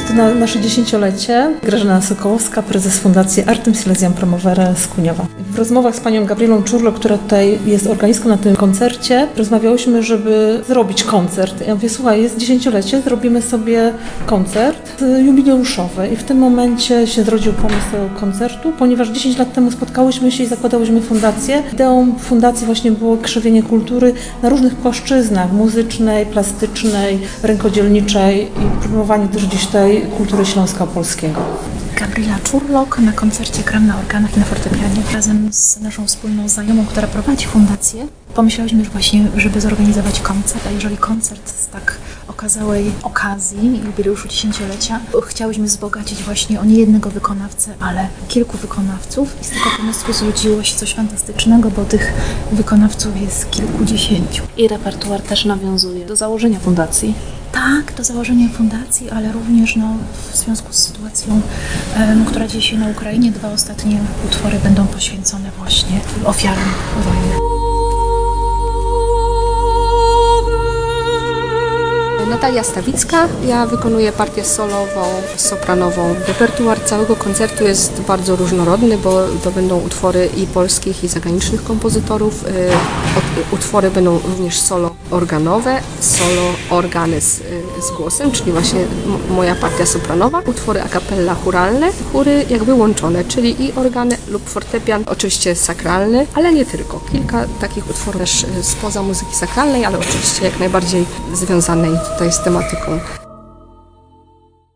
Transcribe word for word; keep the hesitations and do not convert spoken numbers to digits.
koncert na nasze dziesięciolecie. Grażyna Sokołowska, prezes Fundacji Artem Silesiam Promovere z Kuniewa. W rozmowach z panią Gabrielą Czurlo, która tutaj jest organistką na tym koncercie, rozmawiałyśmy, żeby zrobić koncert. Ja mówię, słuchaj, jest dziesięciolecie, zrobimy sobie koncert jubileuszowy. I w tym momencie się zrodził pomysł tego koncertu, ponieważ dziesięć lat temu spotkałyśmy się i zakładałyśmy fundację. Ideą fundacji właśnie było krzewienie kultury na różnych płaszczyznach, muzycznej, plastycznej, rękodzielniczej i promowanie też gdzieś tej kultury śląsko-polskiego. Gabriela Czurlok, na koncercie gram na organach i na fortepianie razem z naszą wspólną znajomą, która prowadzi fundację. Pomyślałyśmy, że właśnie, żeby zorganizować koncert, a jeżeli koncert z tak okazałej okazji, jubileuszu dziesięciolecia, chciałyśmy wzbogacić właśnie o nie jednego wykonawcę, ale kilku wykonawców i z tego pomysłu zrodziło się coś fantastycznego, bo tych wykonawców jest kilkudziesięciu. I repertuar też nawiązuje do założenia fundacji. Tak, do założenia fundacji, ale również no, w związku z sytuacją, um, która dzieje się na Ukrainie, dwa ostatnie utwory będą poświęcone właśnie ofiarom wojny. Natalia Stawicka, ja wykonuję partię solową, sopranową. Repertuar całego koncertu jest bardzo różnorodny, bo to będą utwory i polskich, i zagranicznych kompozytorów. Utwory będą również solo organowe, solo organy z, z głosem, czyli właśnie moja partia sopranowa. Utwory a cappella chóralne, chóry jakby łączone, czyli i organy lub fortepian, oczywiście sakralny, ale nie tylko. Kilka takich utworów też spoza muzyki sakralnej, ale oczywiście jak najbardziej związanej tutaj z tematyką